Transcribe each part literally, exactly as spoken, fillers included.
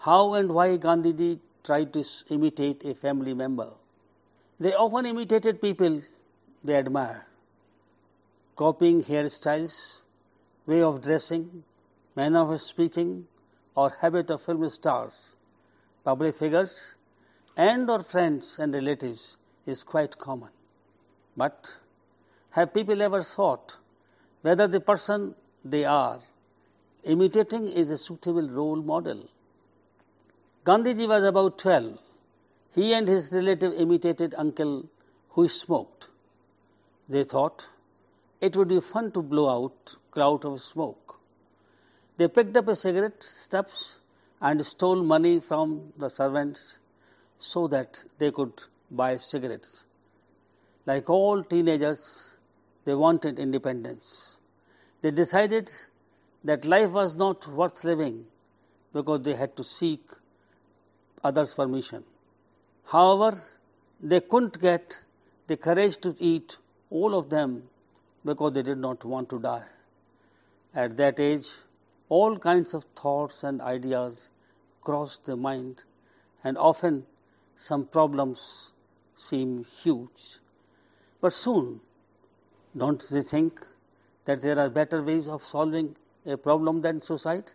How and why Gandhiji tried to imitate a family member? They often imitated people they admire, copying hairstyles, way of dressing, manner of speaking, or habit of film stars, public figures, and or friends and relatives is quite common. But have people ever thought whether the person they are imitating is a suitable role model? Gandhiji was about twelve. He and his relative imitated uncle who smoked. They thought it would be fun to blow out cloud of smoke. They picked up a cigarette stubs and stole money from the servants so that they could buy cigarettes. Like all teenagers, they wanted independence. They decided that life was not worth living because they had to seek others' permission. However, they couldn't get the courage to eat all of them because they did not want to die. At that age, all kinds of thoughts and ideas crossed their mind, and often some problems seem huge. But soon, don't they think that there are better ways of solving a problem than suicide?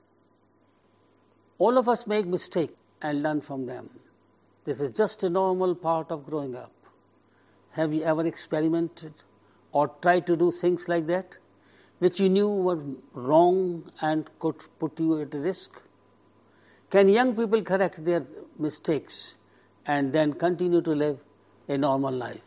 All of us make mistakes and learn from them. This is just a normal part of growing up. Have you ever experimented or tried to do things like that, which you knew were wrong and could put you at risk? Can young people correct their mistakes and then continue to live a normal life?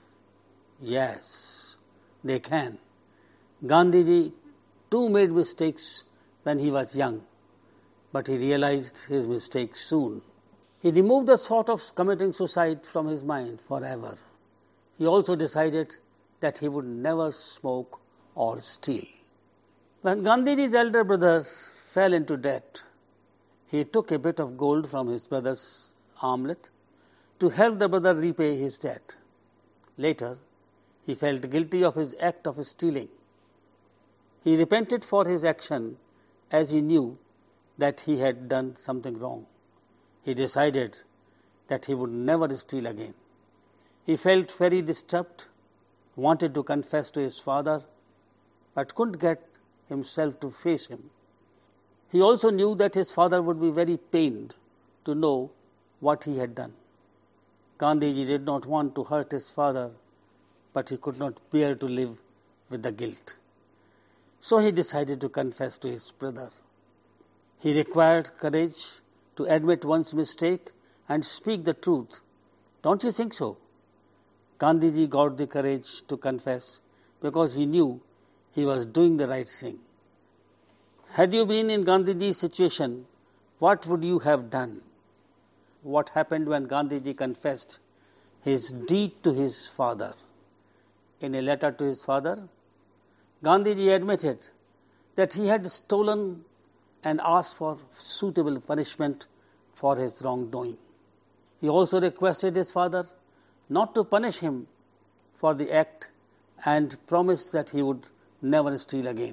Yes, they can. Gandhiji too made mistakes when he was young, but he realized his mistakes soon. He removed the thought of committing suicide from his mind forever. He also decided that he would never smoke or steal. When Gandhiji's elder brother fell into debt, he took a bit of gold from his brother's armlet to help the brother repay his debt. Later, he felt guilty of his act of stealing. He repented for his action as he knew that he had done something wrong. He decided that he would never steal again. He felt very disturbed, wanted to confess to his father, but couldn't get himself to face him. He also knew that his father would be very pained to know what he had done. Gandhiji did not want to hurt his father, but he could not bear to live with the guilt. So he decided to confess to his brother. He required courage to admit one's mistake and speak the truth. Don't you think so? Gandhiji got the courage to confess because he knew he was doing the right thing. Had you been in Gandhiji's situation, what would you have done? What happened when Gandhiji confessed his deed to his father? In a letter to his father, Gandhiji admitted that he had stolen and asked for suitable punishment for his wrongdoing. He also requested his father not to punish him for the act and promised that he would never steal again.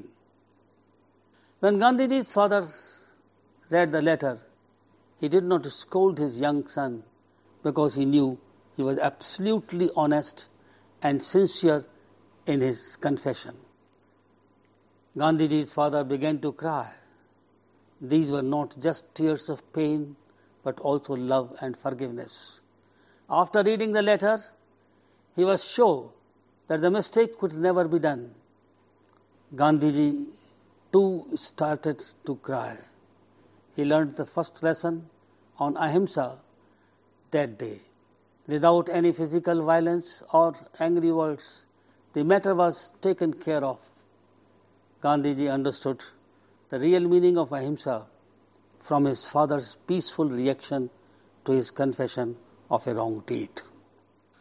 When Gandhiji's father read the letter, he did not scold his young son because he knew he was absolutely honest and sincere in his confession. Gandhiji's father began to cry. These were not just tears of pain, but also love and forgiveness. After reading the letter, he was sure that the mistake could never be done. Gandhiji too started to cry. He learned the first lesson on ahimsa that day. Without any physical violence or angry words, the matter was taken care of. Gandhiji understood the real meaning of ahimsa from his father's peaceful reaction to his confession of a wrong deed.